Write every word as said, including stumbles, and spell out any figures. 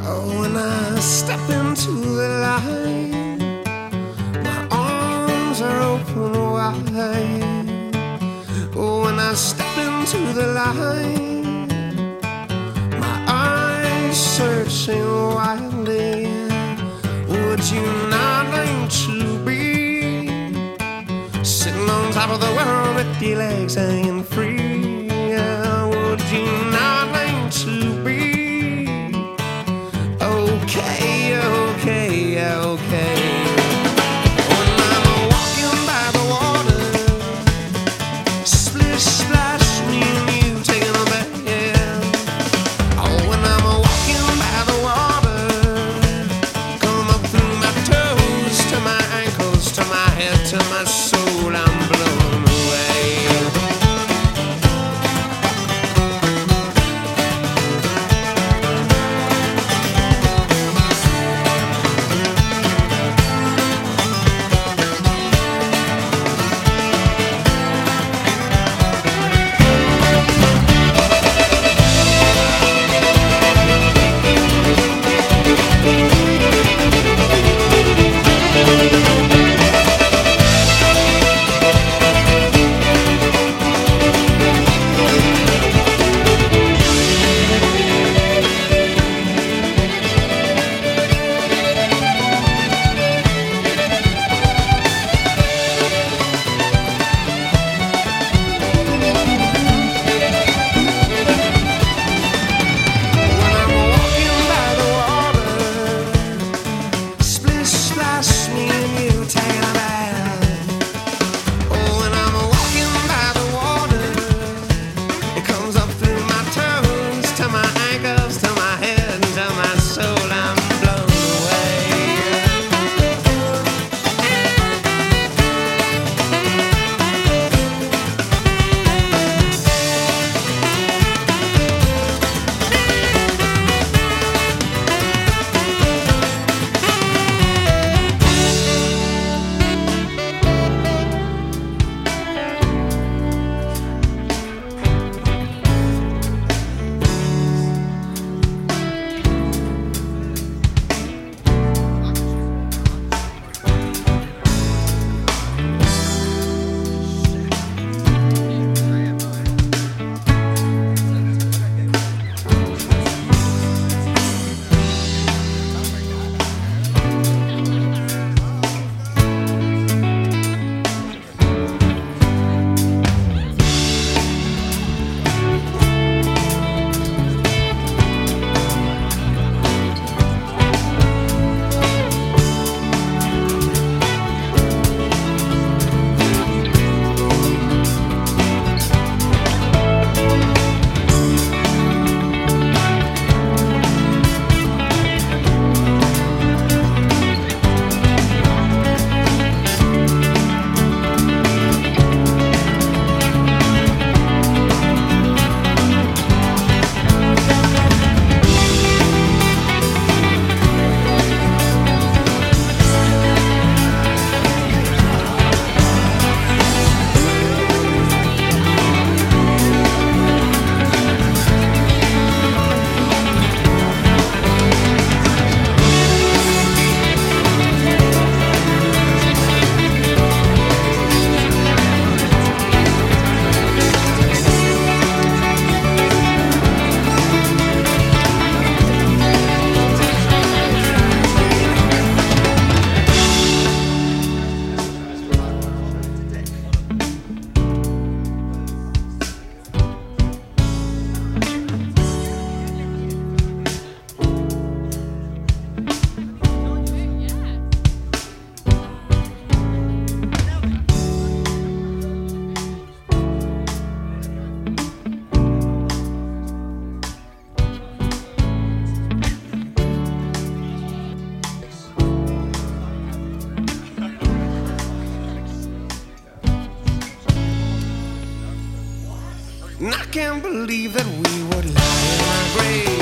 Oh, when I step into the light, my arms are open wide. Oh, when I step into the light, my eyes searching wildly. Would you not like to be sitting on top of the world with your legs hanging free? Yeah, would you not like to be okay, okay, okay? When I'm walking by the water, splish splash, me and you taking a bath. Oh, when I'm walking by the water, come up through my toes to my ankles, to my head, to my soul, I'm blown away. And I can't believe that we would lie in our grave.